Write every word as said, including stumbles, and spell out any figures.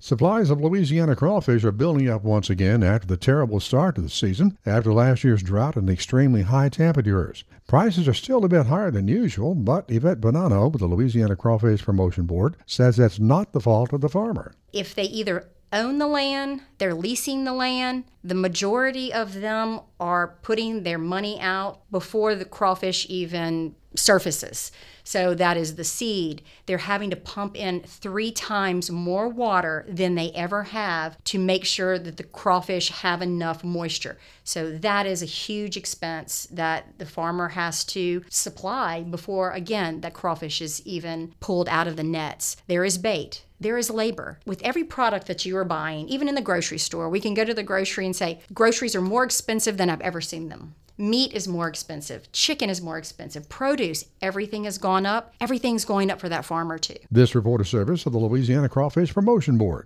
Supplies of Louisiana crawfish are building up once again after the terrible start to the season, after last year's drought and extremely high temperatures. Prices are still a bit higher than usual, but Yvette Bonanno with the Louisiana Crawfish Promotion Board says that's not the fault of the farmer. If they either own the land, they're leasing the land, the majority of them are putting their money out before the crawfish even surfaces. So that is the seed. They're having to pump in three times more water than they ever have to make sure that the crawfish have enough moisture. So that is a huge expense that the farmer has to supply before, again, that crawfish is even pulled out of the nets. There is bait. There is labor. With every product that you are buying, even in the grocery store, we can go to the grocery and say, groceries are more expensive than I've ever seen them. Meat is more expensive. Chicken is more expensive. Produce, everything has gone up. Everything's going up for that farmer too. This report is service of the Louisiana Crawfish Promotion Board.